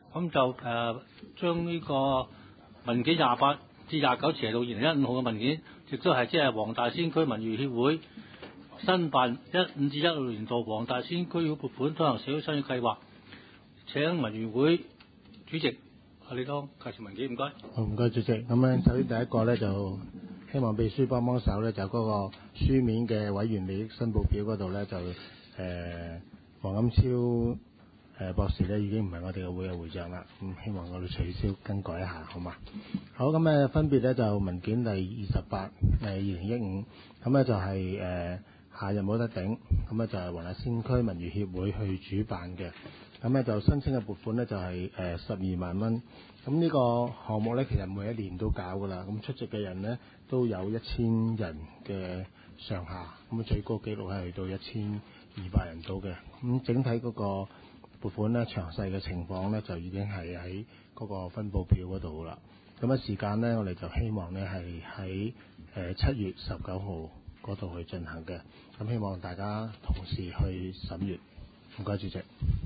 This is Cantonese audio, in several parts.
咁就將呢個文件28至29斜到2015號嘅文件，亦都係即係黃大仙區文娛協會申辦15至16年度黃大仙區撥款推行社會參與計劃。請文娛會主席李當介紹文件，唔該。 好，唔該主席。咁咧，首先第一個咧就希望秘書幫手咧，就嗰個書面嘅委員利益申報表嗰度咧就黃錦超博士咧已經唔係我哋嘅會嘅會長啦，咁希望我哋取消更改一下，好嘛？好，咁分別咧就文件第28 2015，咁咧就係夏日冇得頂，咁咧就係黃大仙區文娛協會去主辦嘅，咁咧就申請嘅撥款咧就係12萬蚊。咁呢個項目咧其實每一年都搞噶啦，咁出席嘅人咧都有1000人嘅上下，咁最高紀錄係去到1200人到嘅。咁整體嗰個撥款咧詳細嘅情況咧就已經係喺嗰個分佈表嗰度啦。咁時間咧我哋就希望咧係喺7月19號嗰度去進行嘅。咁希望大家同時去審閱。唔該主席。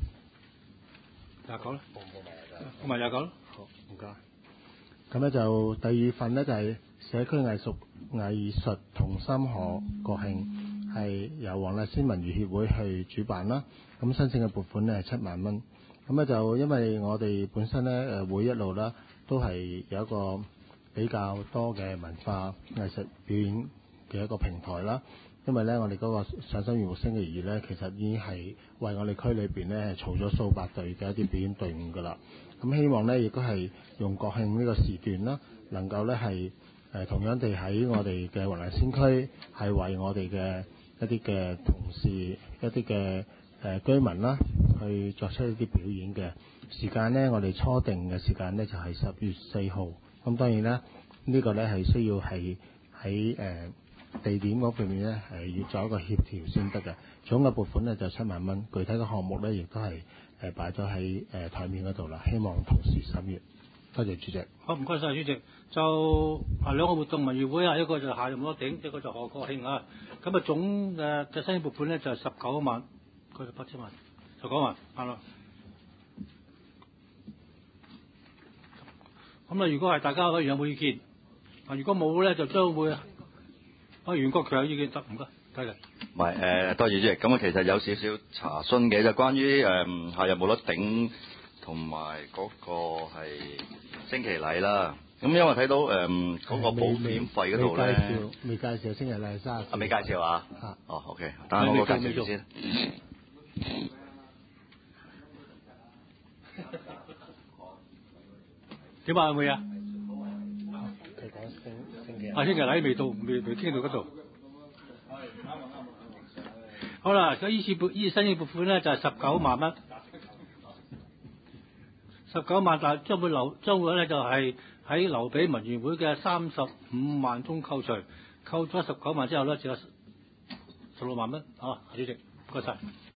29啦，同埋29啦。 好，唔該。咁咧就第二份咧就係社區藝術同心河國慶，係由黃大仙文娛協會去主辦啦。咁申請嘅撥款咧係7萬蚊。咁咧就因為我哋本身咧會一路啦都係有一個比較多嘅文化藝術表演嘅一個平台啦。因為咧我哋嗰個上新月木星期二咧，其實已經係為我哋區裏邊咧嘈咗數百隊嘅一啲表演隊伍噶啦。咁希望咧亦都係用國慶呢個時段啦，能夠咧係同樣地喺我哋嘅黃大仙區係為我哋嘅一啲嘅同事、一啲嘅居民啦，去作出一啲表演嘅時間咧。我哋初定嘅時間咧就係10月4號。咁當然啦，呢個咧係需要係喺地點嗰方面咧係要做一個協調先得嘅。總嘅撥款咧就7萬蚊，具體嘅項目咧亦都係擺咗喺台面嗰度啦。希望同時審閱。多謝主席。 好，唔該晒主席。就兩個活動文娛會啊，一個就夏日冇得頂，一個就賀國慶啊。咁總嘅申請撥款咧就係19萬，佢就8千萬，19萬啱啦。咁如果係大家委員有冇意見？如果冇咧，就將會袁國強有意見得唔該？睇嚟。 唔係多謝主席。咁其實有少少查詢嘅，就關於夏日冇得頂同埋嗰個係升旗禮啦。咁因為睇到嗰個保險費嗰度咧， 未介紹升旗禮30。 未介紹啊？哦 ，OK， 等下我介紹住先。 點啊？會啊？ 佢講升旗。 升旗禮未到，未傾到嗰度。好啦，咁依次申請撥款咧就係19萬蚊，19萬，但係將會咧就係喺留俾文娛會嘅35萬中扣除，扣咗19萬之後咧，就有16萬蚊。好，主席，唔該晒。